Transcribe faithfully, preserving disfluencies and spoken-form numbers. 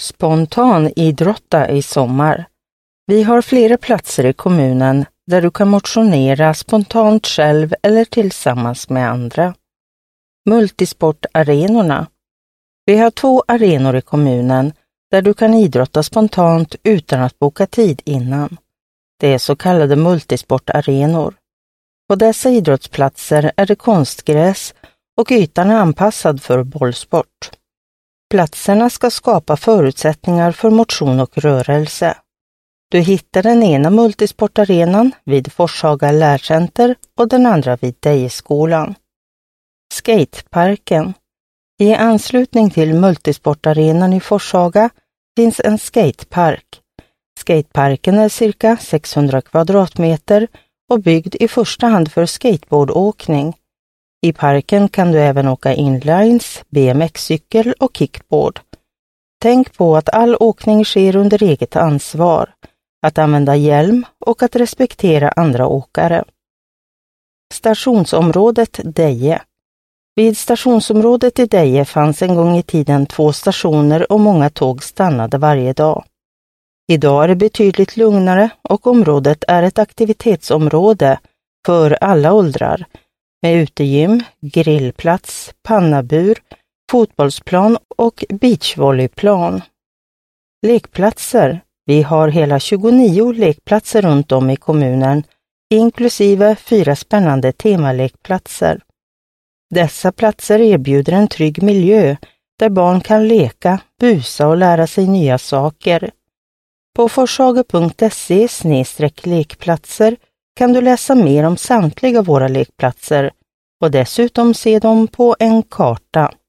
Spontanidrotta i sommar. Vi har flera platser i kommunen där du kan motionera spontant själv eller tillsammans med andra. Multisportarenorna. Vi har två arenor i kommunen där du kan idrotta spontant utan att boka tid innan. Det är så kallade multisportarenor. På dessa idrottsplatser är det konstgräs och ytan är anpassad för bollsport. Platserna ska skapa förutsättningar för motion och rörelse. Du hittar den ena multisportarenan vid Forshaga lärcenter och den andra vid Dejeskolan. Skateparken. I anslutning till multisportarenan i Forshaga finns en skatepark. Skateparken är cirka sexhundra kvadratmeter och byggd i första hand för skateboardåkning. I parken kan du även åka inlines, B M X-cykel och kickboard. Tänk på att all åkning sker under eget ansvar, att använda hjälm och att respektera andra åkare. Stationsområdet Deje. Vid stationsområdet i Deje fanns en gång i tiden två stationer och många tåg stannade varje dag. Idag är det betydligt lugnare och området är ett aktivitetsområde för alla åldrar med utegym, grillplats, pannabur, fotbollsplan och beachvolleyplan. Lekplatser. Vi har hela tjugonio lekplatser runt om i kommunen, inklusive fyra spännande temalekplatser. Dessa platser erbjuder en trygg miljö där barn kan leka, busa och lära sig nya saker. På forshaga punkt se snedstreck lekplatser kan du läsa mer om samtliga våra lekplatser och dessutom se dem på en karta.